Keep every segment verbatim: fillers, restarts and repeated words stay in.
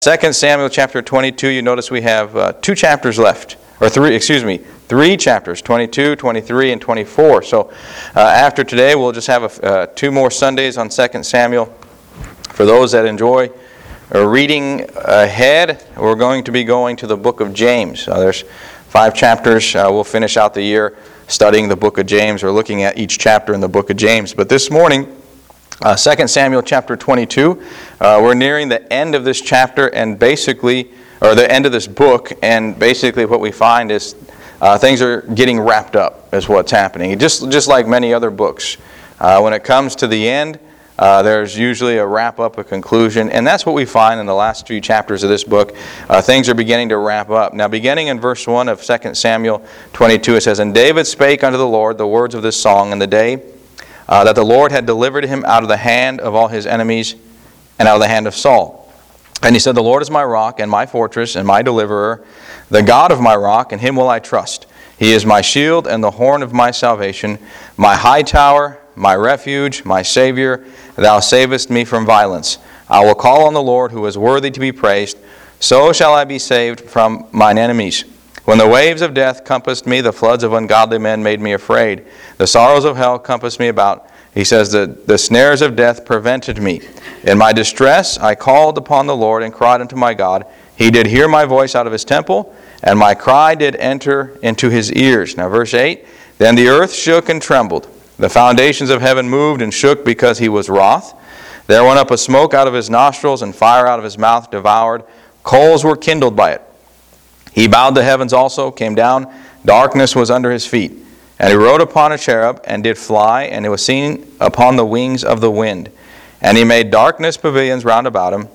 Second Samuel chapter twenty-two, you notice we have uh, two chapters left, or three, excuse me, three chapters, twenty-two, twenty-three, and twenty-four. So uh, after today, we'll just have a, uh, two more Sundays on Second Samuel. For those that enjoy uh, reading ahead, we're going to be going to the book of James. Uh, there's five chapters. Uh, we'll finish out the year studying the book of James, or looking at each chapter in the book of James. But this morning, Uh, Second Samuel chapter twenty-two. Uh, we're nearing the end of this chapter and basically, or the end of this book, and basically what we find is uh, things are getting wrapped up is what's happening. Just, just like many other books. Uh, when it comes to the end, uh, there's usually a wrap-up, a conclusion, and that's what we find in the last few chapters of this book. Uh, things are beginning to wrap up. Now, beginning in verse one of Second Samuel twenty-two, it says, "And David spake unto the Lord the words of this song in the day Uh, that the Lord had delivered him out of the hand of all his enemies and out of the hand of Saul. And he said, The Lord is my rock and my fortress and my deliverer, the God of my rock, and him will I trust. He is my shield and the horn of my salvation, my high tower, my refuge, my Savior. Thou savest me from violence. I will call on the Lord who is worthy to be praised. So shall I be saved from mine enemies. When the waves of death compassed me, the floods of ungodly men made me afraid. The sorrows of hell compassed me about. He says, the, the snares of death prevented me. In my distress I called upon the Lord and cried unto my God. He did hear my voice out of his temple, and my cry did enter into his ears." Now verse eight, "Then the earth shook and trembled. The foundations of heaven moved and shook because he was wroth. There went up a smoke out of his nostrils, and fire out of his mouth devoured. Coals were kindled by it. He bowed the heavens also, came down, darkness was under his feet. And he rode upon a cherub, and did fly, and it was seen upon the wings of the wind. And he made darkness pavilions round about him,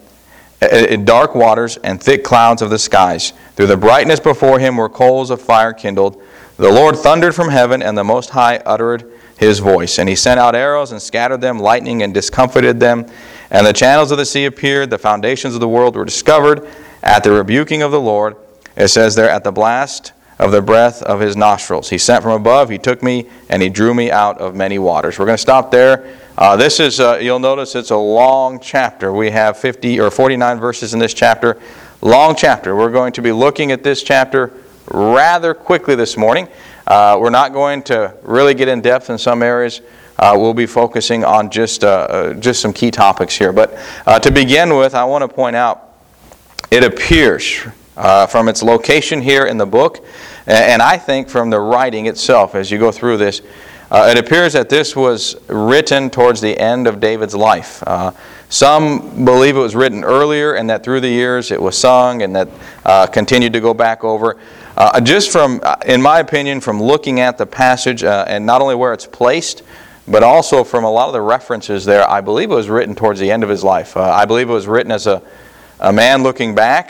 dark waters, and thick clouds of the skies. Through the brightness before him were coals of fire kindled. The Lord thundered from heaven, and the Most High uttered his voice. And he sent out arrows, and scattered them, lightning, and discomfited them. And the channels of the sea appeared, the foundations of the world were discovered, at the rebuking of the Lord." It says there, "At the blast of the breath of his nostrils. He sent from above, he took me, and he drew me out of many waters." We're going to stop there. Uh, this is, uh, you'll notice it's a long chapter. We have fifty or forty-nine verses in this chapter. Long chapter. We're going to be looking at this chapter rather quickly this morning. Uh, we're not going to really get in depth in some areas. Uh, we'll be focusing on just, uh, uh, just some key topics here. But uh, to begin with, I want to point out, it appears Uh, from its location here in the book, and I think from the writing itself as you go through this, uh, it appears that this was written towards the end of David's life. Uh, some believe it was written earlier, and that through the years it was sung, and that uh, continued to go back over. Uh, just from, in my opinion, from looking at the passage, uh, and not only where it's placed, but also from a lot of the references there, I believe it was written towards the end of his life. Uh, I believe it was written as a, a man looking back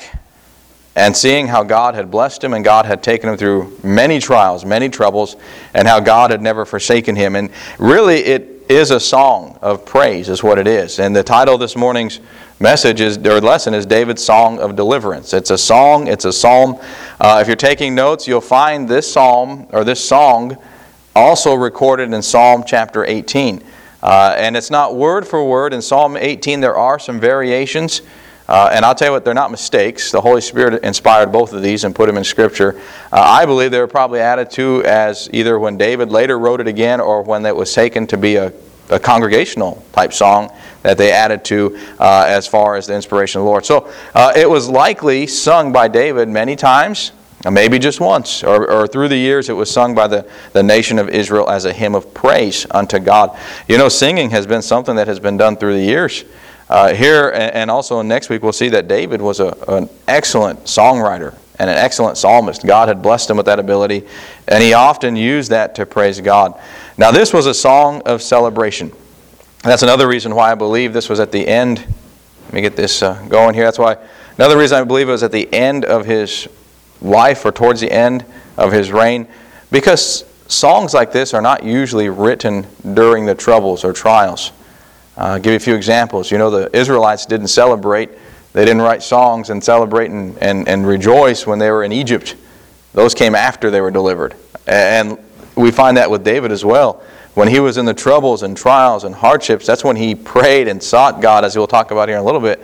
and seeing how God had blessed him, and God had taken him through many trials, many troubles, and how God had never forsaken him. And really, it is a song of praise, is what it is. And the title of this morning's message is, or lesson is, David's Song of Deliverance. It's a song, it's a psalm. Uh, if you're taking notes, you'll find this psalm, or this song, also recorded in Psalm chapter eighteen. Uh, and it's not word for word. In Psalm eighteen, there are some variations. Uh, and I'll tell you what, they're not mistakes. The Holy Spirit inspired both of these and put them in Scripture. Uh, I believe they were probably added to as either when David later wrote it again, or when it was taken to be a, a congregational type song that they added to uh, as far as the inspiration of the Lord. So uh, it was likely sung by David many times, maybe just once, or, or through the years it was sung by the, the nation of Israel as a hymn of praise unto God. You know, singing has been something that has been done through the years. Uh, here, and also next week, we'll see that David was a, an excellent songwriter and an excellent psalmist. God had blessed him with that ability, and he often used that to praise God. Now, this was a song of celebration. That's another reason why I believe this was at the end. Let me get this uh, going here. That's why another reason I believe it was at the end of his life, or towards the end of his reign, because songs like this are not usually written during the troubles or trials. Uh, I'll give you a few examples. You know, the Israelites didn't celebrate. They didn't write songs and celebrate and, and, and rejoice when they were in Egypt. Those came after they were delivered. And we find that with David as well. When he was in the troubles and trials and hardships, that's when he prayed and sought God, as we'll talk about here in a little bit.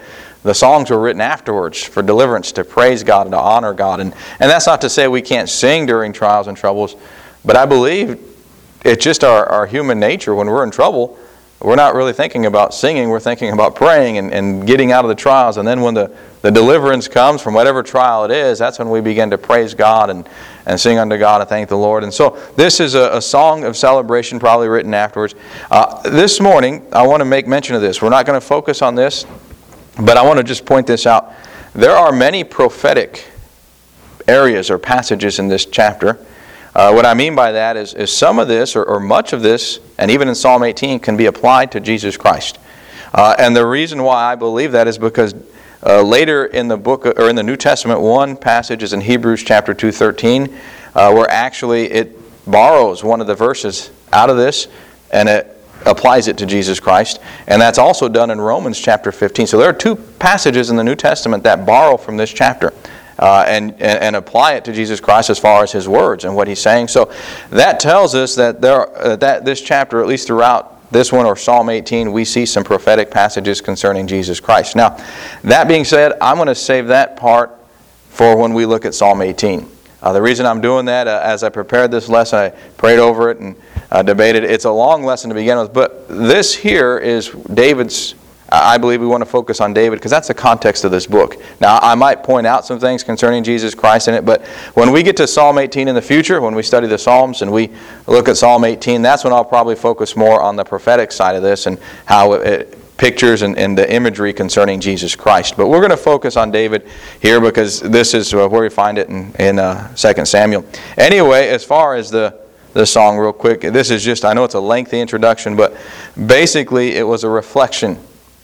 The songs were written afterwards for deliverance, to praise God and to honor God. And, and that's not to say we can't sing during trials and troubles, but I believe it's just our, our human nature. When we're in trouble, we're not really thinking about singing, we're thinking about praying and, and getting out of the trials. And then when the, the deliverance comes from whatever trial it is, that's when we begin to praise God and, and sing unto God and thank the Lord. And so this is a, a song of celebration, probably written afterwards. Uh, this morning, I want to make mention of this. We're not going to focus on this, but I want to just point this out. There are many prophetic areas or passages in this chapter. Uh, what I mean by that is, is some of this, or, or much of this, and even in Psalm eighteen, can be applied to Jesus Christ. Uh, and the reason why I believe that is because uh, later in the book, or in the New Testament, one passage is in Hebrews chapter two thirteen, uh, where actually it borrows one of the verses out of this, and it applies it to Jesus Christ. And that's also done in Romans chapter fifteen. So there are two passages in the New Testament that borrow from this chapter. Uh, and, and, and apply it to Jesus Christ as far as His words and what He's saying. So that tells us that there are, uh, that this chapter, at least throughout this one or Psalm eighteen, we see some prophetic passages concerning Jesus Christ. Now, that being said, I'm going to save that part for when we look at Psalm eighteen. Uh, the reason I'm doing that, uh, as I prepared this lesson, I prayed over it and uh, debated. It's a long lesson to begin with, but this here is David's. I believe we want to focus on David because that's the context of this book. Now, I might point out some things concerning Jesus Christ in it, but when we get to Psalm eighteen in the future, when we study the Psalms and we look at Psalm eighteen, that's when I'll probably focus more on the prophetic side of this and how it, it pictures and, and the imagery concerning Jesus Christ. But we're going to focus on David here because this is where we find it in, in uh, Second Samuel. Anyway, as far as the the song real quick, this is just, I know it's a lengthy introduction, but basically it was a reflection.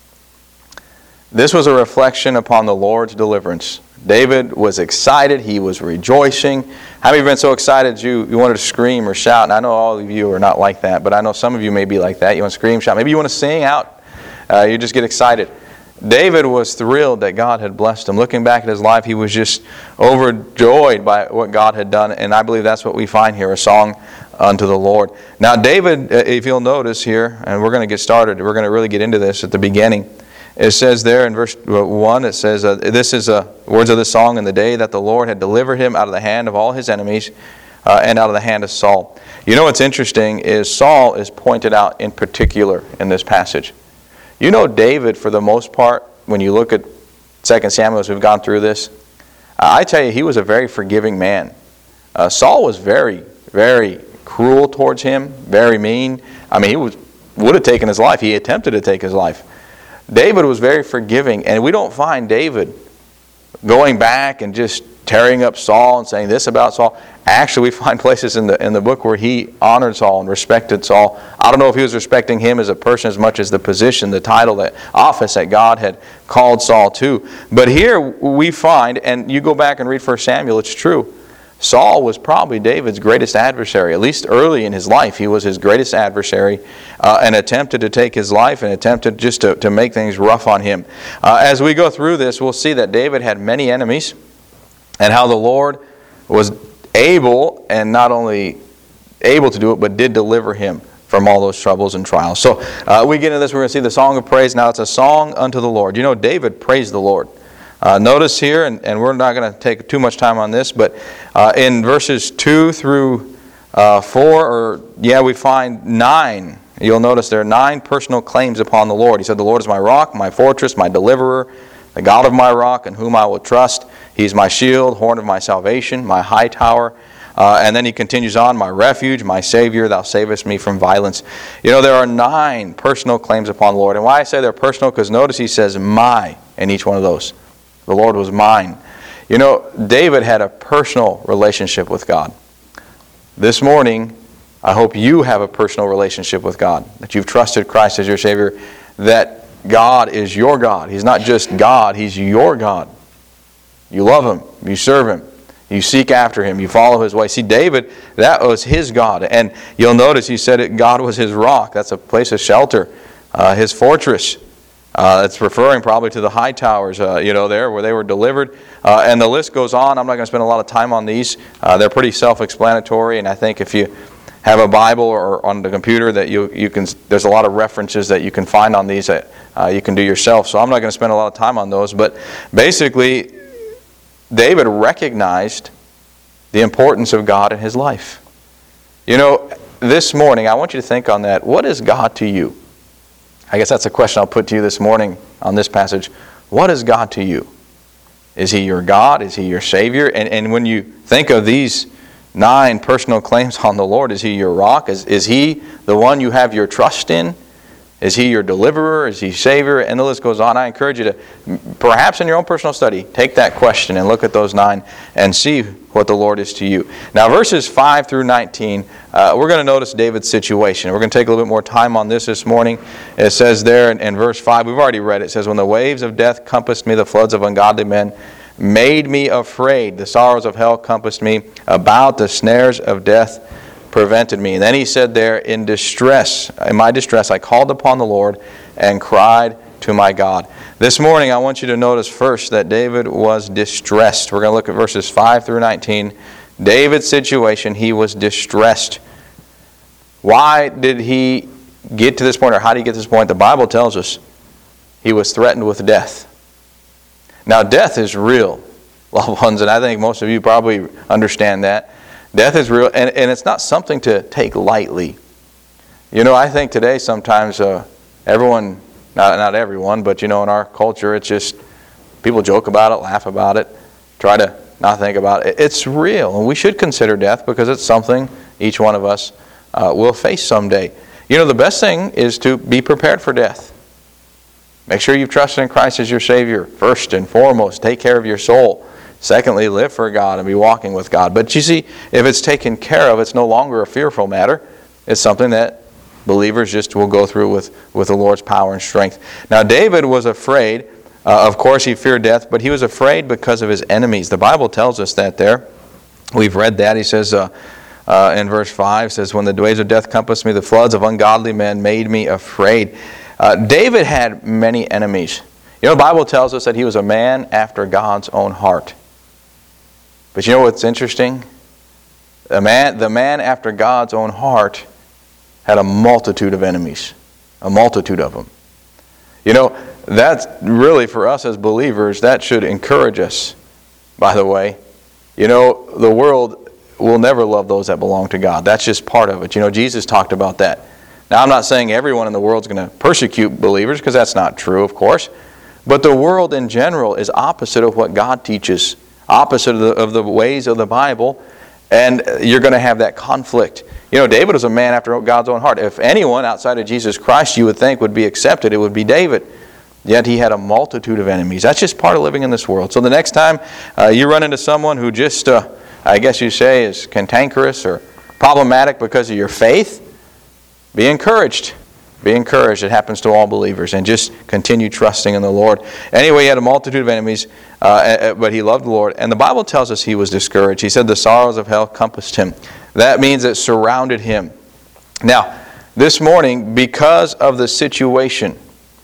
This was a reflection upon the Lord's deliverance. David was excited. He was rejoicing. How many of you have been so excited you, you wanted to scream or shout? And I know all of you are not like that, but I know some of you may be like that. You want to scream, shout. Maybe you want to sing out. Uh, you just get excited. David was thrilled that God had blessed him. Looking back at his life, he was just overjoyed by what God had done. And I believe that's what we find here, a song unto the Lord. Now, David, if you'll notice here, and we're going to get started, we're going to really get into this at the beginning. It says there in verse one, it says, uh, this is uh, words of the song, in the day that the Lord had delivered him out of the hand of all his enemies uh, and out of the hand of Saul. You know what's interesting is Saul is pointed out in particular in this passage. You know David, for the most part, when you look at Second Samuel as we've gone through this, I tell you, he was a very forgiving man. Uh, Saul was very, very cruel towards him, very mean. I mean, he was, would have taken his life. He attempted to take his life. David was very forgiving, and we don't find David going back and just tearing up Saul and saying this about Saul. Actually, we find places in the in the book where he honored Saul and respected Saul. I don't know if he was respecting him as a person as much as the position, the title, the office that God had called Saul to. But here we find, and you go back and read First Samuel, it's true. Saul was probably David's greatest adversary. At least early in his life, he was his greatest adversary uh, and attempted to take his life and attempted just to, to make things rough on him. Uh, as we go through this, we'll see that David had many enemies and how the Lord was able, and not only able to do it, but did deliver him from all those troubles and trials. So uh, we get into this, we're going to see the song of praise. Now it's a song unto the Lord. You know, David praised the Lord. Uh, notice here, and, and we're not going to take too much time on this, but uh, in verses two through uh, four, or yeah, we find nine. You'll notice there are nine personal claims upon the Lord. He said, the Lord is my rock, my fortress, my deliverer, the God of my rock, in whom I will trust. He's my shield, horn of my salvation, my high tower. Uh, and then he continues on, my refuge, my Savior, thou savest me from violence. You know, there are nine personal claims upon the Lord. And why I say they're personal, because notice he says my in each one of those. The Lord was mine. You know, David had a personal relationship with God. This morning, I hope you have a personal relationship with God, that you've trusted Christ as your Savior, that God is your God. He's not just God, He's your God. You love Him. You serve Him. You seek after Him. You follow His way. See, David, that was his God. And you'll notice he said it, God was his rock. That's a place of shelter. Uh, his fortress. Uh, it's referring probably to the high towers, uh, you know, there where they were delivered. Uh, and the list goes on. I'm not going to spend a lot of time on these. Uh, they're pretty self-explanatory. And I think if you have a Bible or on the computer, that you you can, there's a lot of references that you can find on these that uh, you can do yourself. So I'm not going to spend a lot of time on those. But basically, David recognized the importance of God in his life. You know, this morning, I want you to think on that. What is God to you? I guess that's a question I'll put to you this morning on this passage. What is God to you? Is He your God? Is He your Savior? And, and when you think of these nine personal claims on the Lord, is He your rock? Is, is He the one you have your trust in? Is He your deliverer? Is He Savior? And the list goes on. I encourage you to, perhaps in your own personal study, take that question and look at those nine and see what the Lord is to you. Now, verses five through nineteen, uh, we're going to notice David's situation. We're going to take a little bit more time on this this morning. It says there in, in verse five, we've already read it. It says, when the waves of death compassed me, the floods of ungodly men made me afraid. The sorrows of hell compassed me about. The snares of death prevented me. And then he said there, in distress, in my distress, I called upon the Lord and cried to my God. This morning, I want you to notice first that David was distressed. We're going to look at verses five through nineteen. David's situation, he was distressed. Why did he get to this point, or how did he get to this point? The Bible tells us he was threatened with death. Now, death is real, loved ones, and I think most of you probably understand that. Death is real, and, and it's not something to take lightly. You know, I think today sometimes uh, everyone, not, not everyone, but you know, in our culture, it's just, people joke about it, laugh about it, try to not think about it. It's real, and we should consider death because it's something each one of us uh, will face someday. You know, the best thing is to be prepared for death. Make sure you've trusted in Christ as your Savior, first and foremost. Take care of your soul. Secondly, live for God and be walking with God. But you see, if it's taken care of, it's no longer a fearful matter. It's something that believers just will go through with, with the Lord's power and strength. Now, David was afraid. Uh, of course, he feared death, but he was afraid because of his enemies. The Bible tells us that there. We've read that. He says uh, uh, in verse five, says, when the waves of death compassed me, the floods of ungodly men made me afraid. Uh, David had many enemies. You know, the Bible tells us that he was a man after God's own heart. But you know what's interesting? The man, the man after God's own heart had a multitude of enemies. A multitude of them. You know, that's really for us as believers, that should encourage us, by the way. You know, the world will never love those that belong to God. That's just part of it. You know, Jesus talked about that. Now, I'm not saying everyone in the world is going to persecute believers, because that's not true, of course. But the world in general is opposite of what God teaches, opposite of the, of the ways of the Bible, and you're going to have that conflict. You know, David was a man after God's own heart. If anyone outside of Jesus Christ you would think would be accepted, it would be David. Yet he had a multitude of enemies. That's just part of living in this world. So the next time uh, you run into someone who just, uh, I guess you say, is cantankerous or problematic because of your faith, be encouraged. Be encouraged. It happens to all believers. And just continue trusting in the Lord. Anyway, he had a multitude of enemies, uh, but he loved the Lord. And the Bible tells us he was discouraged. He said the sorrows of hell compassed him. That means it surrounded him. Now, this morning, because of the situation,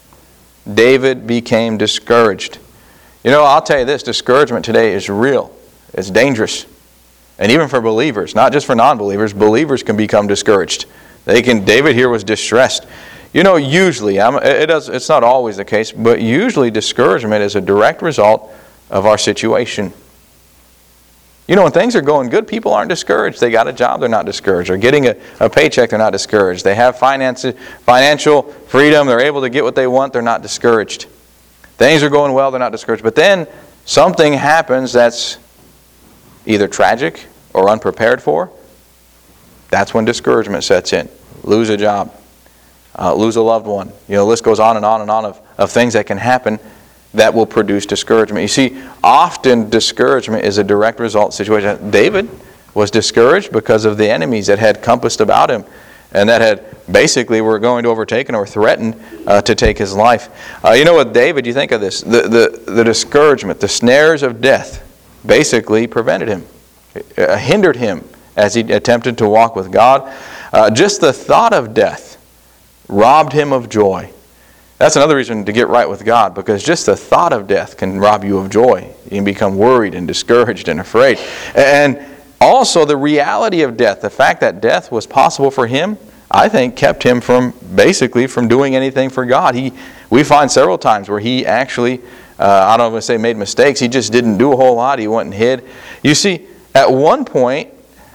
David became discouraged. You know, I'll tell you this, discouragement today is real. It's dangerous. And even for believers, not just for non-believers, believers can become discouraged. They can. David here was distressed. You know, usually, I'm, it does, it's not always the case, but usually discouragement is a direct result of our situation. You know, when things are going good, people aren't discouraged. They got a job, they're not discouraged. They're getting a, a paycheck, they're not discouraged. They have finances, financial freedom, they're able to get what they want, they're not discouraged. Things are going well, they're not discouraged. But then something happens that's either tragic or unprepared for. That's when discouragement sets in. Lose a job. Uh, lose a loved one. You know, the list goes on and on and on of, of things that can happen that will produce discouragement. You see, often discouragement is a direct result situation. David was discouraged because of the enemies that had compassed about him and that had basically were going to overtake him or threatened uh, to take his life. Uh, you know what, David, you think of this. The, the, the discouragement, the snares of death basically prevented him, uh, hindered him as he attempted to walk with God. Uh, just the thought of death robbed him of joy. That's another reason to get right with God, because just the thought of death can rob you of joy. You can become worried and discouraged and afraid. And also the reality of death, the fact that death was possible for him, I think kept him from basically from doing anything for God. He, we find several times where he actually, uh, I don't want to say made mistakes, he just didn't do a whole lot. He went and hid. You see, at one point,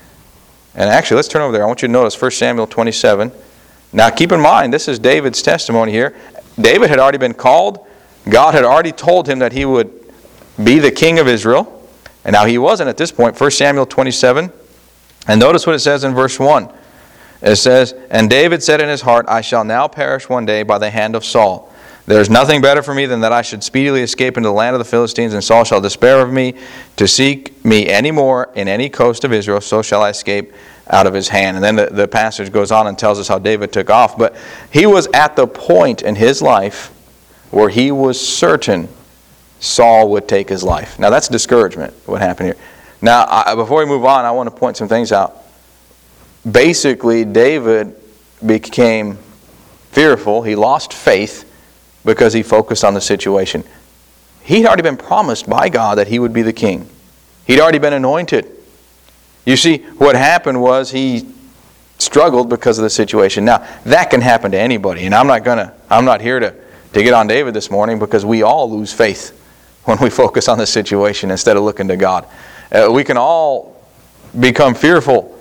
and actually let's turn over there. I want you to notice First Samuel twenty-seven. Now keep in mind, this is David's testimony here. David had already been called. God had already told him that he would be the king of Israel. And now he wasn't at this point. First Samuel twenty-seven. And notice what it says in verse one. It says, "And David said in his heart, I shall now perish one day by the hand of Saul. There is nothing better for me than that I should speedily escape into the land of the Philistines, and Saul shall despair of me to seek me any more in any coast of Israel, so shall I escape out of his hand." And then the, the passage goes on and tells us how David took off. But he was at the point in his life where he was certain Saul would take his life. Now that's discouragement, what happened here. Now, I, before we move on, I want to point some things out. Basically, David became fearful. He lost faith because he focused on the situation. He'd already been promised by God that he would be the king. He'd already been anointed. You see, what happened was he struggled because of the situation. Now, that can happen to anybody, and I'm not gonna, I'm not here to, to get on David this morning, because we all lose faith when we focus on the situation instead of looking to God. Uh, we can all become fearful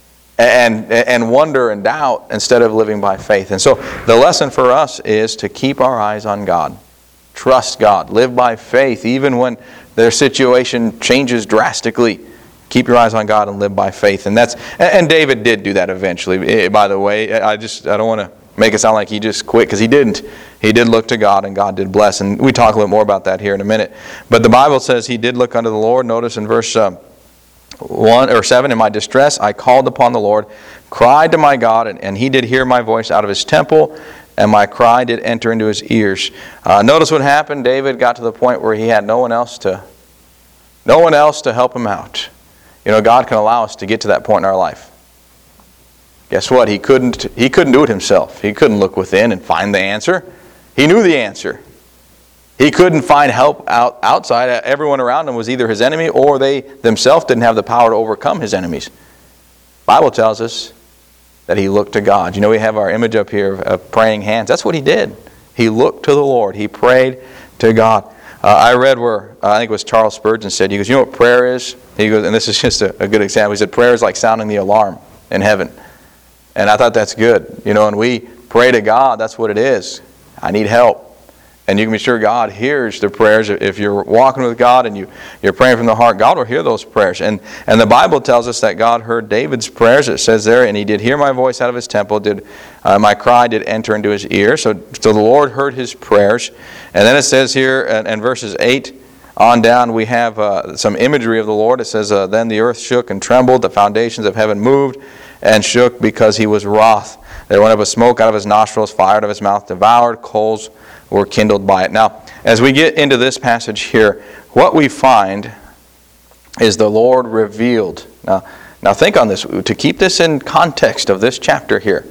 and and wonder and doubt instead of living by faith. And so the lesson for us is to keep our eyes on God. Trust God. Live by faith even when their situation changes drastically. Keep your eyes on God and live by faith. And that's and David did do that eventually. By the way, I just I don't want to make it sound like he just quit, because he didn't. He did look to God, and God did bless. And we talk a little more about that here in a minute. But the Bible says he did look unto the Lord. Notice in verse uh, one or seven, "In my distress I called upon the Lord, cried to my God, and, and he did hear my voice out of his temple, and my cry did enter into his ears." Uh, notice what happened. David got to the point where he had no one else to, no one else to help him out. You know, God can allow us to get to that point in our life. Guess what? He couldn't. He couldn't do it himself. He couldn't look within and find the answer. He knew the answer. He couldn't find help out outside. Everyone around him was either his enemy, or they themselves didn't have the power to overcome his enemies. The Bible tells us that he looked to God. You know, we have our image up here of praying hands. That's what he did. He looked to the Lord. He prayed to God. Uh, I read where, uh, I think it was Charles Spurgeon said, he goes, you know what prayer is? He goes, and this is just a, a good example. He said, prayer is like sounding the alarm in heaven. And I thought that's good. You know, and we pray to God, that's what it is. I need help. And you can be sure God hears the prayers. If you're walking with God and you, you're praying from the heart, God will hear those prayers. And and the Bible tells us that God heard David's prayers. It says there, "And he did hear my voice out of his temple, did uh, my cry did enter into his ear." So, so the Lord heard his prayers. And then it says here in, in verses eight on down, we have uh, some imagery of the Lord. It says, uh, "Then the earth shook and trembled, the foundations of heaven moved and shook because he was wroth. There went up a smoke out of his nostrils, fire out of his mouth devoured, coals were kindled by it." Now, as we get into this passage here, what we find is the Lord revealed. Now, now think on this, to keep this in context of this chapter here.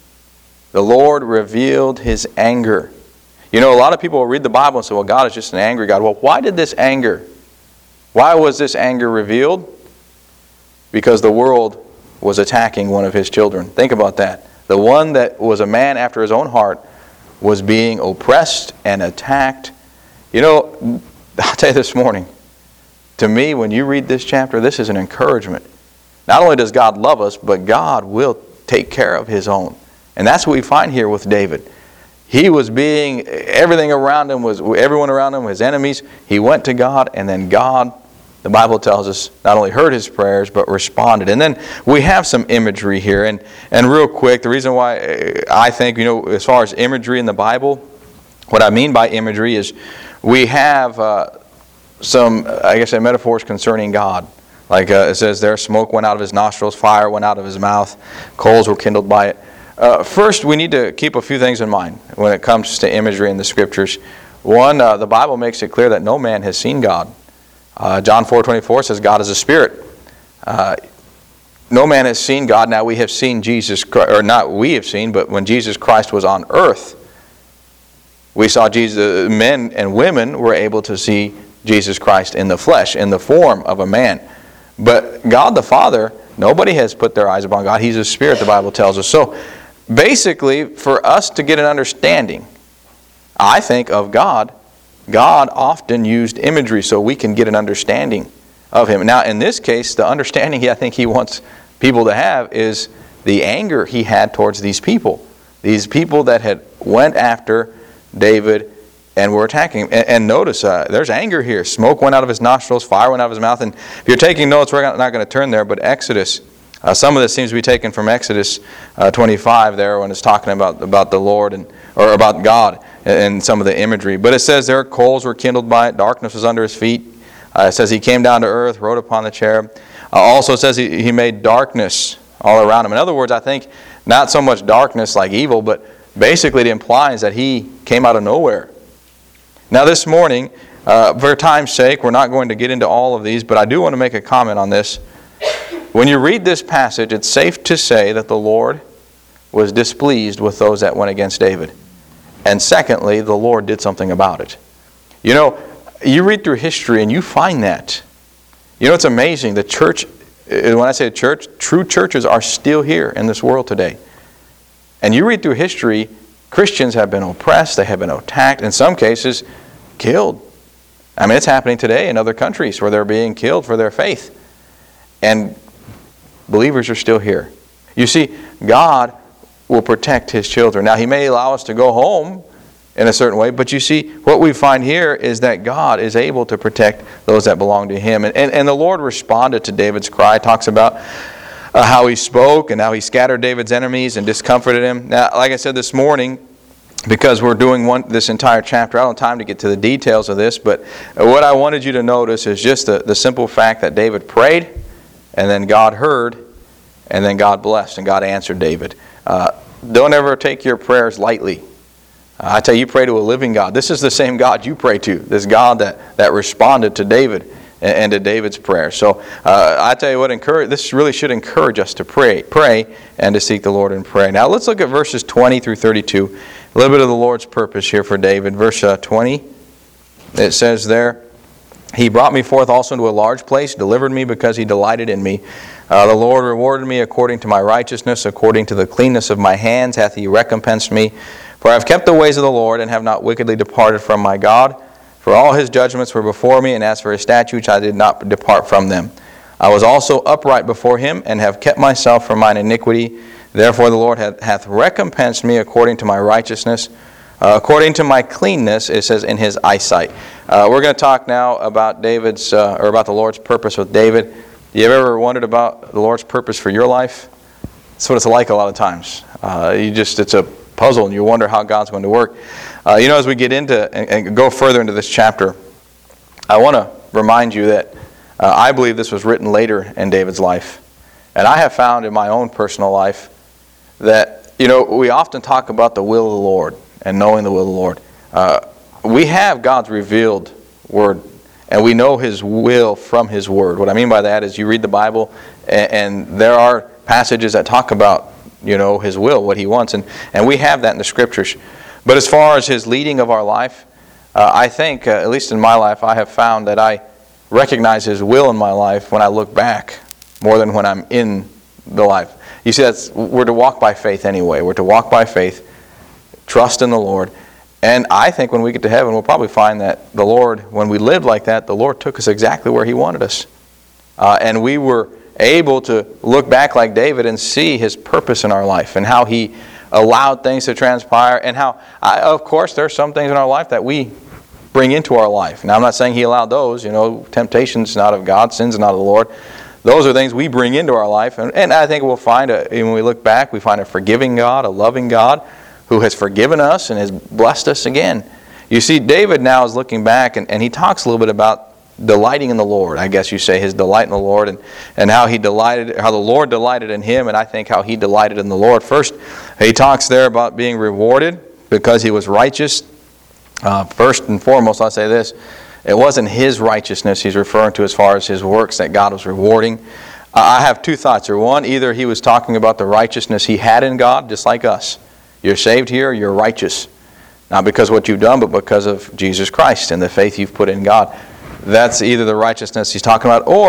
The Lord revealed his anger. You know, a lot of people will read the Bible and say, well, God is just an angry God. Well, why did this anger, why was this anger revealed? Because the world was attacking one of his children. Think about that. The one that was a man after his own heart was being oppressed and attacked. You know, I'll tell you this morning, to me, when you read this chapter, this is an encouragement. Not only does God love us, but God will take care of his own. And that's what we find here with David. He was being, everything around him was, everyone around him was enemies. He went to God, and then God, the Bible tells us, not only heard his prayers, but responded. And then we have some imagery here. And, and real quick, the reason why I think, you know, as far as imagery in the Bible, what I mean by imagery is we have uh, some, I guess, metaphors concerning God. Like uh, it says there, smoke went out of his nostrils, fire went out of his mouth, coals were kindled by it. Uh, first, we need to keep a few things in mind when it comes to imagery in the Scriptures. One, uh, the Bible makes it clear that no man has seen God. Uh, John four twenty-four says God is a spirit. Uh, no man has seen God. Now we have seen Jesus, or not we have seen, but when Jesus Christ was on earth, we saw Jesus. Men and women were able to see Jesus Christ in the flesh, in the form of a man. But God the Father, nobody has put their eyes upon God. He's a spirit, the Bible tells us. So basically, for us to get an understanding, I think, of God, God often used imagery so we can get an understanding of Him. Now, in this case, the understanding I think He wants people to have is the anger He had towards these people. These people that had went after David and were attacking him. And, and notice, uh, there's anger here. Smoke went out of his nostrils, fire went out of his mouth. And if you're taking notes, we're not going to turn there, but Exodus, uh, some of this seems to be taken from Exodus uh, twenty-five there when it's talking about, about the Lord and or about God and some of the imagery. But it says there, coals were kindled by it, darkness was under his feet. Uh, it says he came down to earth, rode upon the cherub. Uh, also it says he, he made darkness all around him. In other words, I think not so much darkness like evil, but basically it implies that he came out of nowhere. Now this morning, uh, for time's sake, we're not going to get into all of these, but I do want to make a comment on this. When you read this passage, it's safe to say that the Lord was displeased with those that went against David. And secondly, the Lord did something about it. You know, you read through history and you find that. You know, it's amazing. The church, when I say church, true churches are still here in this world today. And you read through history, Christians have been oppressed, they have been attacked, in some cases, killed. I mean, it's happening today in other countries where they're being killed for their faith. And believers are still here. You see, God will protect His children. Now, He may allow us to go home in a certain way, but you see, what we find here is that God is able to protect those that belong to Him. And, and, and the Lord responded to David's cry, talks about Uh, how he spoke and how he scattered David's enemies and discomforted him. Now, like I said this morning, because we're doing one this entire chapter, I don't have time to get to the details of this, but what I wanted you to notice is just the, the simple fact that David prayed, and then God heard, and then God blessed, and God answered David. Uh, don't ever take your prayers lightly. Uh, I tell you, you pray to a living God. This is the same God you pray to, this God that, that responded to David and to David's prayer. So uh, I tell you what, encourage, this really should encourage us to pray, pray and to seek the Lord in prayer. Now let's look at verses twenty through thirty-two. A little bit of the Lord's purpose here for David. Verse uh, twenty, it says there, He brought me forth also into a large place, delivered me because He delighted in me. Uh, the Lord rewarded me according to my righteousness, according to the cleanness of my hands hath He recompensed me. For I have kept the ways of the Lord, and have not wickedly departed from my God. For all His judgments were before me, and as for His statutes, I did not depart from them. I was also upright before Him, and have kept myself from mine iniquity. Therefore the Lord hath, hath recompensed me according to my righteousness, uh, according to my cleanness, it says, in His eyesight. Uh, we're going to talk now about David's, uh, or about the Lord's purpose with David. You ever wondered about the Lord's purpose for your life? That's what it's like a lot of times. Uh, you just, it's a puzzle, and you wonder how God's going to work. Uh, you know, as we get into and, and go further into this chapter, I want to remind you that uh, I believe this was written later in David's life. And I have found in my own personal life that, you know, we often talk about the will of the Lord and knowing the will of the Lord. Uh, we have God's revealed Word, and we know His will from His Word. What I mean by that is you read the Bible, and, and there are passages that talk about, you know, His will, what He wants, and, and we have that in the Scriptures. But as far as His leading of our life, uh, I think, uh, at least in my life, I have found that I recognize His will in my life when I look back more than when I'm in the life. You see, that's, we're to walk by faith anyway. We're to walk by faith, trust in the Lord. And I think when we get to heaven, we'll probably find that the Lord, when we lived like that, the Lord took us exactly where He wanted us. Uh, and we were able to look back like David and see His purpose in our life and how He allowed things to transpire, and how, I, of course, there are some things in our life that we bring into our life. Now, I'm not saying He allowed those. You know, temptation's not of God, sin's not of the Lord. Those are things we bring into our life, and, and I think we'll find, a, when we look back, we find a forgiving God, a loving God, who has forgiven us and has blessed us again. You see, David now is looking back, and, and he talks a little bit about delighting in the Lord. I guess you say his delight in the Lord, and, and how he delighted, how the Lord delighted in him, and I think how he delighted in the Lord. First, he talks there about being rewarded because he was righteous. Uh, first and foremost, I'll say this. It wasn't his righteousness he's referring to as far as his works that God was rewarding. Uh, I have two thoughts here. One, either he was talking about the righteousness he had in God, just like us. You're saved here, you're righteous. Not because of what you've done, but because of Jesus Christ and the faith you've put in God. That's either the righteousness he's talking about, or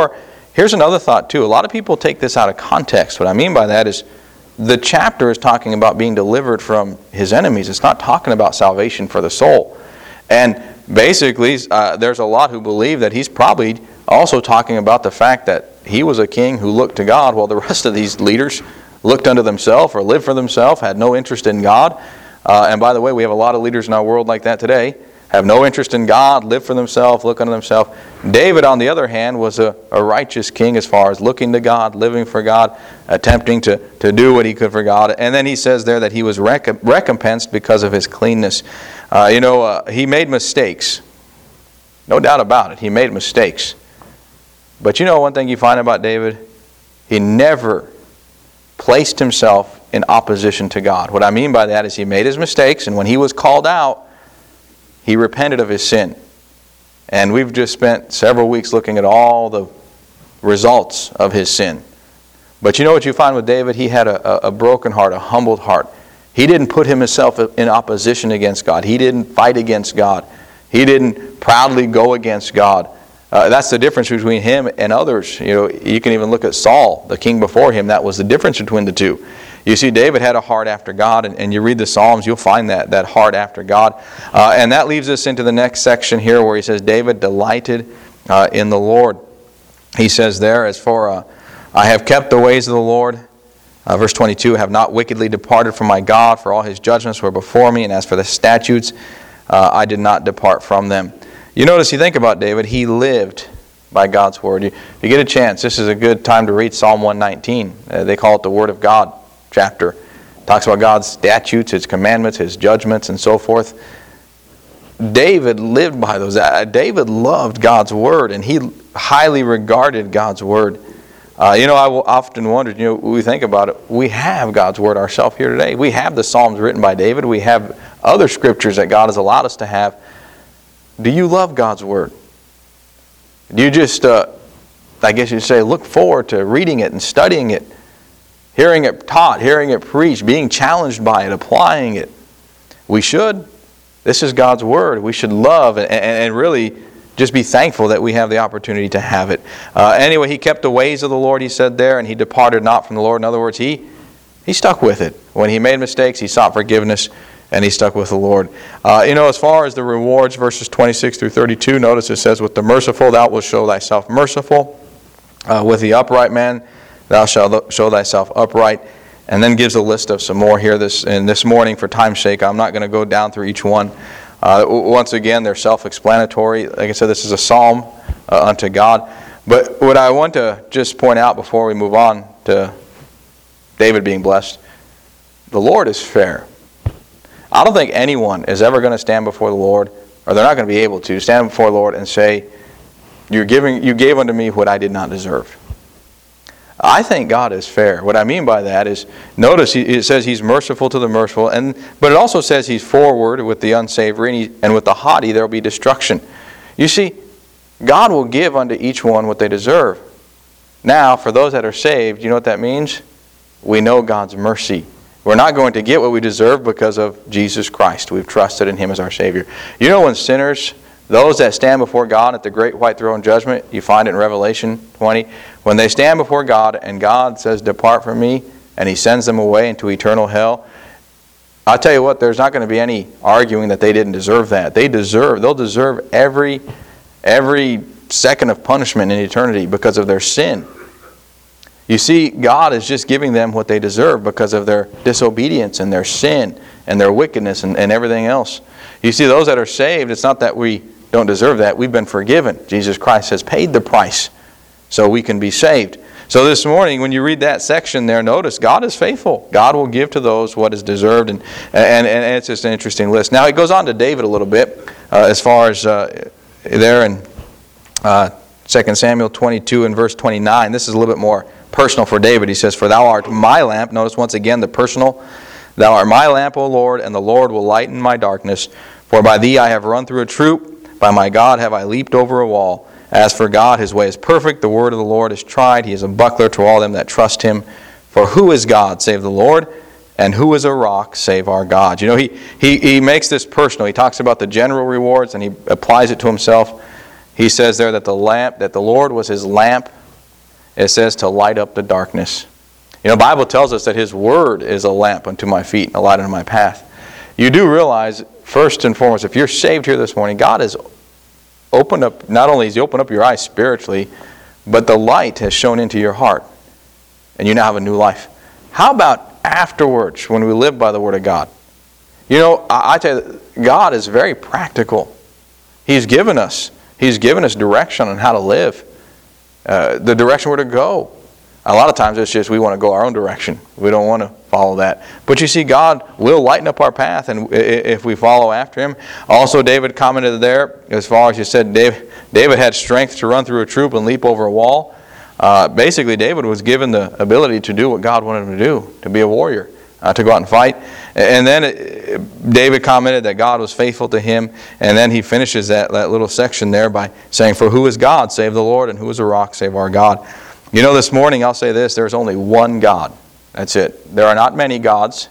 here's another thought too. A lot of people take this out of context. What I mean by that is the chapter is talking about being delivered from his enemies. It's not talking about salvation for the soul. And basically, uh, there's a lot who believe that he's probably also talking about the fact that he was a king who looked to God, while the rest of these leaders looked unto themselves or lived for themselves, had no interest in God. Uh, and by the way, we have a lot of leaders in our world like that today, have no interest in God, live for themselves, look unto themselves. David, on the other hand, was a, a righteous king as far as looking to God, living for God, attempting to, to do what he could for God. And then he says there that he was rec- recompensed because of his cleanness. Uh, you know, uh, he made mistakes. No doubt about it. He made mistakes. But you know one thing you find about David? He never placed himself in opposition to God. What I mean by that is he made his mistakes, and when he was called out, he repented of his sin. And we've just spent several weeks looking at all the results of his sin. But you know what you find with David? He had a, a broken heart, a humbled heart. He didn't put himself in opposition against God. He didn't fight against God. He didn't proudly go against God. Uh, that's the difference between him and others. You know, you can even look at Saul, the king before him. That was the difference between the two. You see, David had a heart after God, and, and you read the Psalms, you'll find that, that heart after God. Uh, and that leads us into the next section here where he says, David delighted uh, in the Lord. He says there, as for, uh, I have kept the ways of the Lord. Uh, verse twenty-two, have not wickedly departed from my God, for all his judgments were before me, and as for the statutes, uh, I did not depart from them. You notice, you think about David, he lived by God's Word. You, if you get a chance, this is a good time to read Psalm one nineteen. Uh, they call it the Word of God chapter. It talks about God's statutes, His commandments, His judgments, and so forth. David lived by those. Uh, David loved God's Word, and he highly regarded God's Word. Uh, you know, I will often wonder, you know, when we think about it, we have God's Word ourselves here today. We have the Psalms written by David. We have other scriptures that God has allowed us to have. Do you love God's Word? Do you just, uh, I guess you'd say, look forward to reading it and studying it, hearing it taught, hearing it preached, being challenged by it, applying it? We should. This is God's Word. We should love and, and really just be thankful that we have the opportunity to have it. Uh, anyway, he kept the ways of the Lord, he said there, and he departed not from the Lord. In other words, he, he stuck with it. When he made mistakes, he sought forgiveness, and he stuck with the Lord. Uh, you know, as far as the rewards, verses twenty-six through thirty-two, notice it says, with the merciful thou wilt show thyself merciful. Uh, with the upright man thou shalt show thyself upright. And then gives a list of some more here this and this morning for time's sake. I'm not going to go down through each one. Uh, once again, they're self-explanatory. Like I said, this is a psalm uh, unto God. But what I want to just point out before we move on to David being blessed, the Lord is fair. I don't think anyone is ever going to stand before the Lord, or they're not going to be able to stand before the Lord and say, You're giving, you gave unto me what I did not deserve. I think God is fair. What I mean by that is, notice it says He's merciful to the merciful, and but it also says He's forward with the unsavory, and, he, and with the haughty there will be destruction. You see, God will give unto each one what they deserve. Now, for those that are saved, you know what that means? We know God's mercy. We're not going to get what we deserve because of Jesus Christ. We've trusted in Him as our Savior. You know when sinners, those that stand before God at the great white throne judgment, you find it in Revelation twenty, when they stand before God and God says, depart from me, and He sends them away into eternal hell, I'll tell you what, there's not going to be any arguing that they didn't deserve that. They deserve, they'll deserve every, every second of punishment in eternity because of their sin. You see, God is just giving them what they deserve because of their disobedience and their sin and their wickedness and, and everything else. You see, those that are saved, it's not that we don't deserve that. We've been forgiven. Jesus Christ has paid the price so we can be saved. So this morning, when you read that section there, notice God is faithful. God will give to those what is deserved, and and, and it's just an interesting list. Now, it goes on to David a little bit uh, as far as uh, there in uh, Second Samuel twenty-two and verse twenty-nine. This is a little bit more personal for David. He says, for thou art my lamp. Notice once again the personal. Thou art my lamp, O Lord, and the Lord will lighten my darkness. For by thee I have run through a troop. By my God have I leaped over a wall. As for God, His way is perfect. The word of the Lord is tried. He is a buckler to all them that trust Him. For who is God save the Lord? And who is a rock save our God? You know, he, he, he makes this personal. He talks about the general rewards and he applies it to himself. He says there that the lamp, that the Lord was his lamp it says to light up the darkness. You know, the Bible tells us that His Word is a lamp unto my feet and a light unto my path. You do realize, first and foremost, if you're saved here this morning, God has opened up, not only has He opened up your eyes spiritually, but the light has shone into your heart. And you now have a new life. How about afterwards when we live by the Word of God? You know, I, I tell you, God is very practical. He's given us, He's given us direction on how to live. Uh, the direction we're to go. A lot of times it's just we want to go our own direction. We don't want to follow that. But you see, God will lighten up our path and if we follow after Him. Also, David commented there, as far as you said, David, David had strength to run through a troop and leap over a wall. Uh, basically, David was given the ability to do what God wanted him to do, to be a warrior, uh, to go out and fight. And then it, David commented that God was faithful to him. And then he finishes that, that little section there by saying, "For who is God save the Lord, and who is a rock save our God?" You know, this morning I'll say this, there's only one God. That's it. There are not many gods.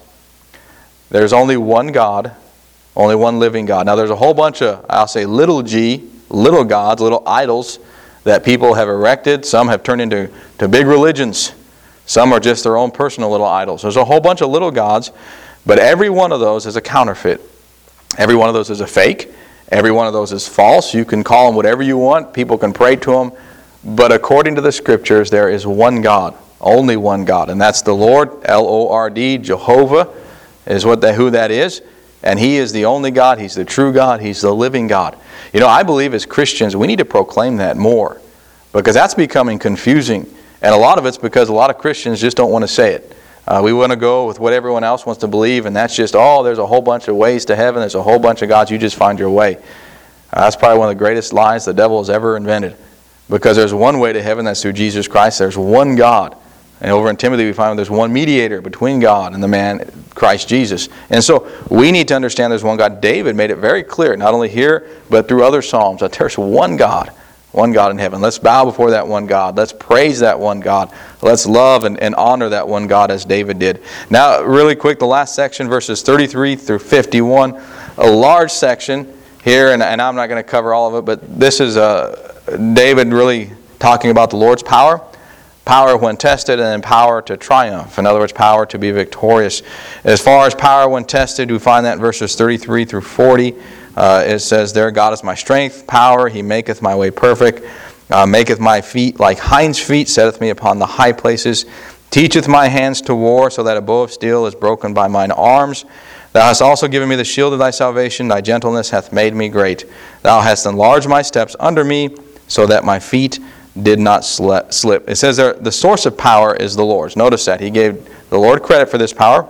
There's only one God, only one living God. Now there's a whole bunch of, I'll say little g, little gods, little idols that people have erected. Some have turned into to big religions. Some are just their own personal little idols. There's a whole bunch of little gods, but every one of those is a counterfeit. Every one of those is a fake. Every one of those is false. You can call them whatever you want. People can pray to them. But according to the Scriptures, there is one God, only one God, and that's the Lord, L O R D, Jehovah, is what that, who that is. And He is the only God. He's the true God. He's the living God. You know, I believe as Christians, we need to proclaim that more, because that's becoming confusing. And a lot of it's because a lot of Christians just don't want to say it. Uh, we want to go with what everyone else wants to believe, and that's just, oh, there's a whole bunch of ways to heaven. There's a whole bunch of gods. You just find your way. Uh, that's probably one of the greatest lies the devil has ever invented. Because there's one way to heaven, that's through Jesus Christ. There's one God. And over in Timothy we find there's one mediator between God and the man, Christ Jesus. And so we need to understand there's one God. David made it very clear, not only here, but through other Psalms, that there's one God. One God in heaven. Let's bow before that one God. Let's praise that one God. Let's love and, and honor that one God as David did. Now, really quick, the last section, verses thirty-three through fifty-one. A large section here, and, and I'm not going to cover all of it, but this is a... David really talking about the Lord's power, power when tested, and then power to triumph. In other words, power to be victorious. As far as power when tested, we find that in verses thirty-three through forty. Uh, it says there, "God is my strength, power, He maketh my way perfect, uh, maketh my feet like hinds' feet, setteth me upon the high places, teacheth my hands to war, so that a bow of steel is broken by mine arms. Thou hast also given me the shield of thy salvation, thy gentleness hath made me great. Thou hast enlarged my steps under me, so that my feet did not slip." It says there, the source of power is the Lord's. Notice that. He gave the Lord credit for this power.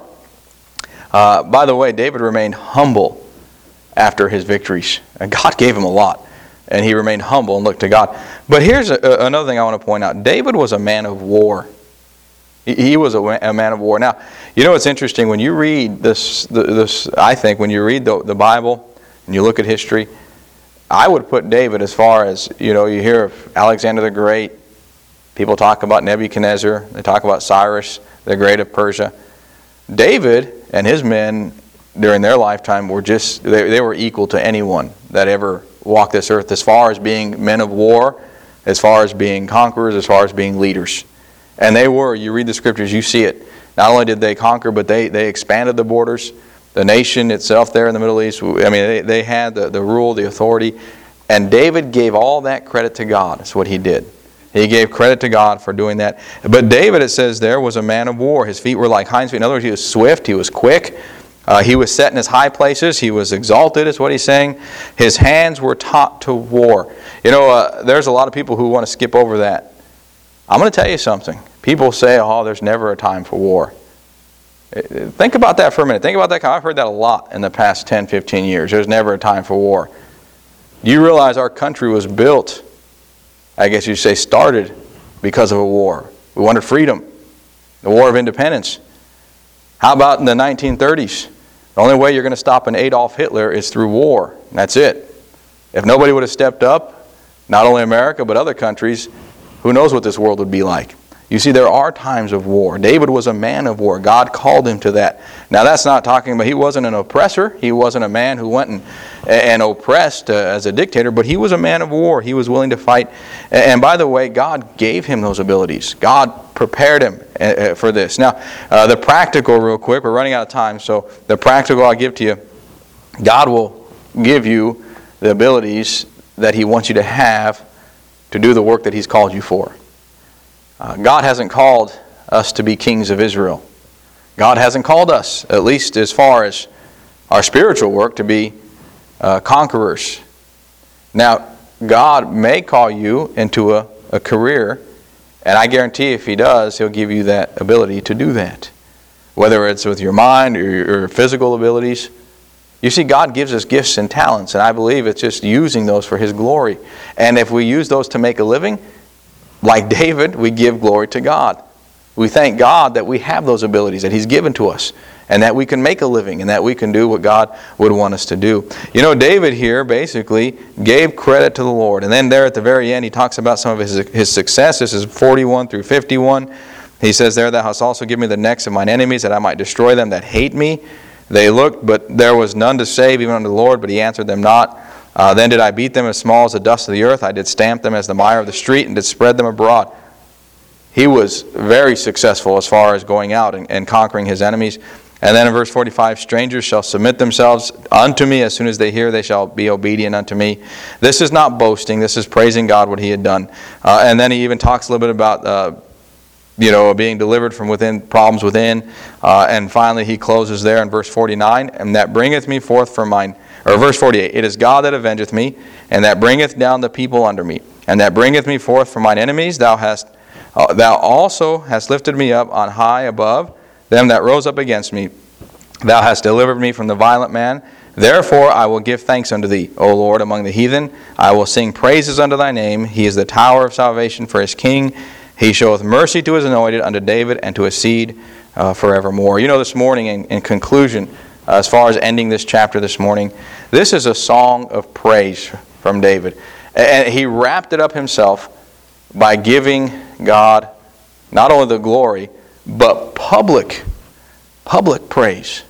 Uh, by the way, David remained humble after his victories. And God gave him a lot. And he remained humble and looked to God. But here's a, another thing I want to point out. David was a man of war. He, he was a, a man of war. Now, you know what's interesting? When you read this, this I think, when you read the, the Bible and you look at history, I would put David as far as, you know, you hear of Alexander the Great. People talk about Nebuchadnezzar. They talk about Cyrus the Great of Persia. David and his men during their lifetime were just, they, they were equal to anyone that ever walked this earth as far as being men of war, as far as being conquerors, as far as being leaders. And they were, you read the Scriptures, you see it. Not only did they conquer, but they, they expanded the borders. The nation itself there in the Middle East, I mean, they, they had the, the rule, the authority. And David gave all that credit to God. That's what he did. He gave credit to God for doing that. But David, it says there, was a man of war. His feet were like hinds' feet. In other words, he was swift, he was quick. Uh, he was set in his high places. He was exalted, is what he's saying. His hands were taught to war. You know, uh, there's a lot of people who want to skip over that. I'm going to tell you something. People say, oh, there's never a time for war. Think about that for a minute. Think about that. I've heard that a lot in the past ten, fifteen years. There's never a time for war. Do you realize our country was built, I guess you'd say started, because of a war? We wanted freedom. The War of Independence. How about in the nineteen thirties? The only way you're going to stop an Adolf Hitler is through war. That's it. If nobody would have stepped up, not only America but other countries, who knows what this world would be like. You see, there are times of war. David was a man of war. God called him to that. Now, that's not talking about, he wasn't an oppressor. He wasn't a man who went and and oppressed uh, as a dictator, but he was a man of war. He was willing to fight. And by the way, God gave him those abilities. God prepared him uh, for this. Now, uh, the practical real quick, we're running out of time, so the practical I'll give to you, God will give you the abilities that he wants you to have to do the work that he's called you for. Uh, God hasn't called us to be kings of Israel. God hasn't called us, at least as far as our spiritual work, to be uh, conquerors. Now, God may call you into a, a career, and I guarantee if he does, he'll give you that ability to do that. Whether it's with your mind or your physical abilities. You see, God gives us gifts and talents, and I believe it's just using those for his glory. And if we use those to make a living, like David, we give glory to God. We thank God that we have those abilities that he's given to us, and that we can make a living, and that we can do what God would want us to do. You know, David here basically gave credit to the Lord. And then there at the very end, he talks about some of his, his success. This is forty-one through fifty-one. He says there, thou hast also given me the necks of mine enemies, that I might destroy them that hate me. They looked, but there was none to save, even unto the Lord, but he answered them not. Uh, then did I beat them as small as the dust of the earth. I did stamp them as the mire of the street, and did spread them abroad. He was very successful as far as going out and, and conquering his enemies. And then in verse forty-five, strangers shall submit themselves unto me. As soon as they hear, they shall be obedient unto me. This is not boasting. This is praising God, what he had done. Uh, and then he even talks a little bit about uh, you know, being delivered from within, problems within. Uh, and finally he closes there in verse forty-nine, and that bringeth me forth from mine, or verse forty-eight, it is God that avengeth me, and that bringeth down the people under me, and that bringeth me forth from mine enemies. Thou hast, uh, thou also hast lifted me up on high above them that rose up against me. Thou hast delivered me from the violent man. Therefore I will give thanks unto thee, O Lord, among the heathen. I will sing praises unto thy name. He is the tower of salvation for his king. He showeth mercy to his anointed, unto David, and to his seed uh, forevermore. You know, this morning, in, in conclusion, uh, as far as ending this chapter this morning, this is a song of praise from David. And he wrapped it up himself by giving God not only the glory, but public, public praise.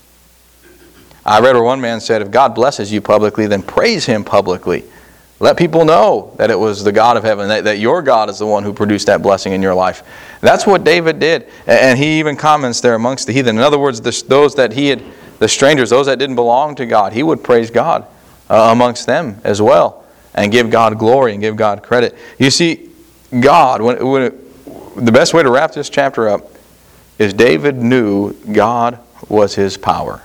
I read where one man said, if God blesses you publicly, then praise him publicly. Let people know that it was the God of heaven, that, that your God is the one who produced that blessing in your life. That's what David did. And he even comments there amongst the heathen. In other words, the, those that he had, the strangers, those that didn't belong to God, he would praise God uh, amongst them as well, and give God glory and give God credit. You see, God, when, when it, the best way to wrap this chapter up is David knew God was his power.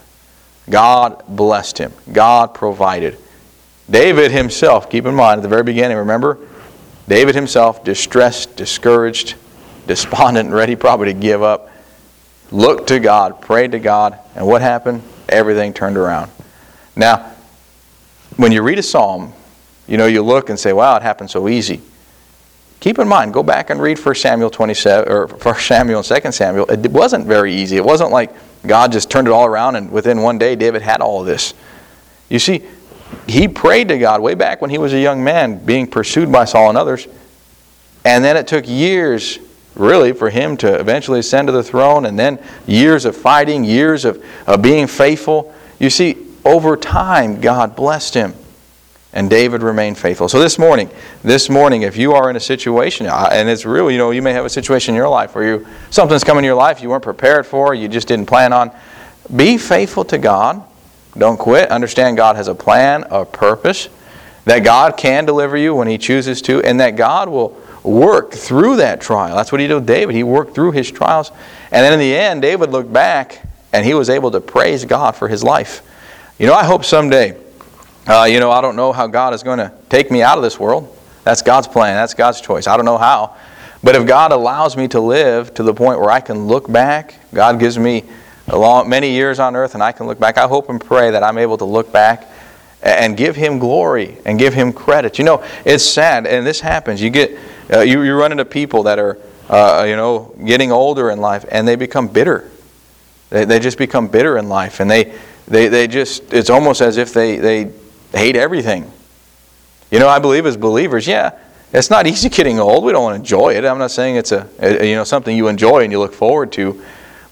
God blessed him. God provided. David himself, keep in mind at the very beginning, remember, David himself, distressed, discouraged, despondent, and ready probably to give up, looked to God, prayed to God, and what happened? Everything turned around. Now, when you read a psalm, you know, you look and say, wow, it happened so easy. Keep in mind, go back and read First Samuel twenty-seven, or First Samuel and Second Samuel. It wasn't very easy. It wasn't like God just turned it all around and within one day David had all of this. You see, he prayed to God way back when he was a young man being pursued by Saul and others. And then it took years, really, for him to eventually ascend to the throne, and then years of fighting, years of, of being faithful. You see, over time, God blessed him. And David remained faithful. So this morning, this morning, if you are in a situation, and it's real, you know, you may have a situation in your life where you something's come in your life you weren't prepared for, you just didn't plan on. Be faithful to God. Don't quit. Understand God has a plan, a purpose, that God can deliver you when he chooses to, and that God will work through that trial. That's what he did with David. He worked through his trials. And then in the end, David looked back, and he was able to praise God for his life. You know, I hope someday, Uh, you know, I don't know how God is going to take me out of this world. That's God's plan. That's God's choice. I don't know how. But if God allows me to live to the point where I can look back, God gives me a long, many years on earth and I can look back, I hope and pray that I'm able to look back and give him glory and give him credit. You know, it's sad, and this happens. You get, uh, you, you run into people that are, uh, you know, getting older in life, and they become bitter. They, they just become bitter in life, and they, they, they just, it's almost as if they, they hate everything. You know, I believe as believers, yeah, it's not easy getting old. We don't want to enjoy it. I'm not saying it's a, a you know something you enjoy and you look forward to.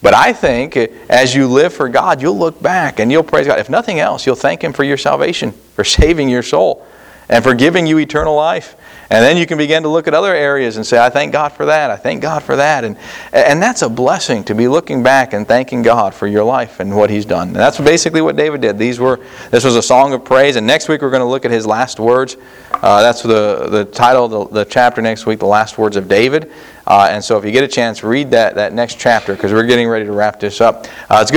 But I think as you live for God, you'll look back and you'll praise God. If nothing else, you'll thank Him for your salvation, for saving your soul, and for giving you eternal life. And then you can begin to look at other areas and say, I thank God for that, I thank God for that. And, and that's a blessing, to be looking back and thanking God for your life and what He's done. And that's basically what David did. These were, this was a song of praise. And next week we're going to look at his last words. Uh, that's the, the title of the, the chapter next week, The Last Words of David. Uh, and so if you get a chance, read that, that next chapter, because we're getting ready to wrap this up. Uh, it's good